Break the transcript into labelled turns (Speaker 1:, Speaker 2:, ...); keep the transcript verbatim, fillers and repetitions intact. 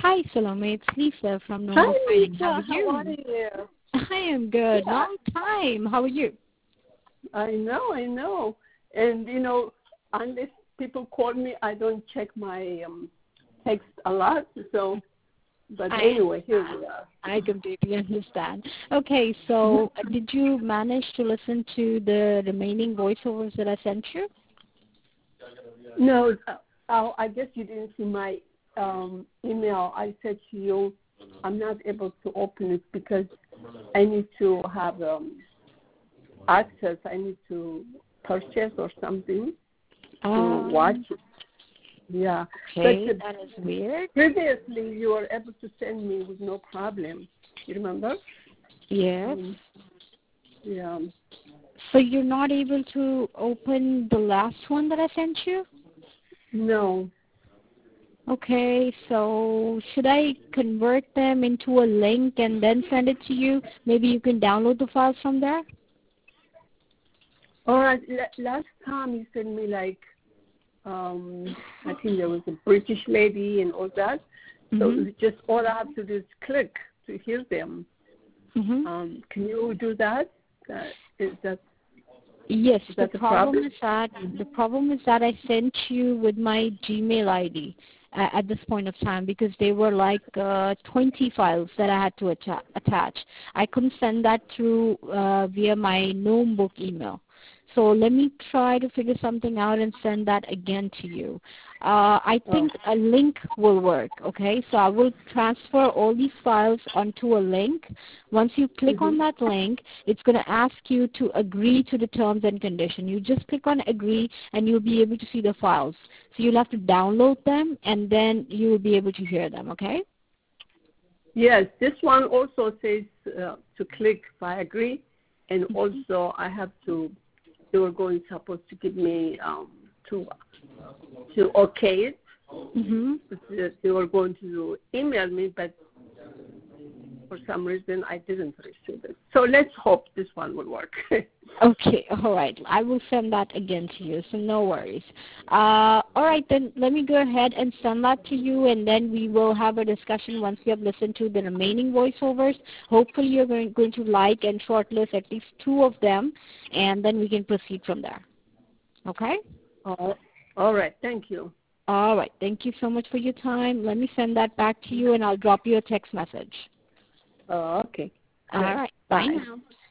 Speaker 1: Hi, Salome. It's Lisa from
Speaker 2: Hi,
Speaker 1: Normal Training.
Speaker 2: Lisa.
Speaker 1: How are you?
Speaker 2: How are you?
Speaker 1: I am good.
Speaker 2: Yeah,
Speaker 1: Long time. How are you?
Speaker 2: I know, I know. And, you know, unless people call me, I don't check my um, text a lot. So, but
Speaker 1: I
Speaker 2: anyway, here we are.
Speaker 1: I completely understand. Okay, so uh, did you manage to listen to the remaining voiceovers that I sent you?
Speaker 2: No, uh, oh, I guess you didn't see my um, email. I said to you, I'm not able to open it because I need to have um, access. I need to purchase or something to
Speaker 1: Um,
Speaker 2: watch it. Yeah.
Speaker 1: okay,
Speaker 2: But uh,
Speaker 1: that is weird.
Speaker 2: previously you were able to send me with no problem. You remember?
Speaker 1: Yes.
Speaker 2: Um, yeah.
Speaker 1: So you're not able to open the last one that I sent you?
Speaker 2: No.
Speaker 1: Okay, so should I convert them into a link and then send it to you? Maybe you can download the files from there?
Speaker 2: All right. L- last time you sent me like, um, I think there was a British lady and all that. So
Speaker 1: Mm-hmm.
Speaker 2: it's just all I have to do is click to hear them.
Speaker 1: Mm-hmm.
Speaker 2: Um, can you do that? Uh, is that
Speaker 1: Yes,
Speaker 2: is
Speaker 1: the
Speaker 2: that the
Speaker 1: problem
Speaker 2: problem?
Speaker 1: is that the problem is that I sent you with my Gmail I D uh, at this point of time because they were like uh, twenty files that I had to atta- attach. I couldn't send that through uh, via my Gnomebook email. So let me try to figure something out and send that again to you. Uh, I
Speaker 2: Oh.
Speaker 1: think a link will work, okay? So I will transfer all these files onto a link. Once you click
Speaker 2: Mm-hmm.
Speaker 1: on that link, it's going to ask you to agree to the terms and conditions. You just click on agree and you'll be able to see the files. So you'll have to download them and then you will be able to hear them, okay?
Speaker 2: Yes, this one also says uh, to click if I agree, and also I have to. They were going supposed to give me um, to to okay it.
Speaker 1: Mm-hmm.
Speaker 2: They were going to email me, but for some reason I didn't receive it. So let's hope this one will work.
Speaker 1: Okay, all right. I will send that again to you, so no worries. Uh, all right, then let me go ahead and send that to you, and then we will have a discussion once we have listened to the remaining voiceovers. Hopefully you're going, going to like and shortlist at least two of them, and then we can proceed from there. Okay?
Speaker 2: Oh, all right, thank you.
Speaker 1: All right. Thank you so much for your time. Let me send that back to you, and I'll drop you a text message.
Speaker 2: Oh, okay.
Speaker 1: All
Speaker 2: Great.
Speaker 1: right. Bye
Speaker 2: Bye.
Speaker 1: now.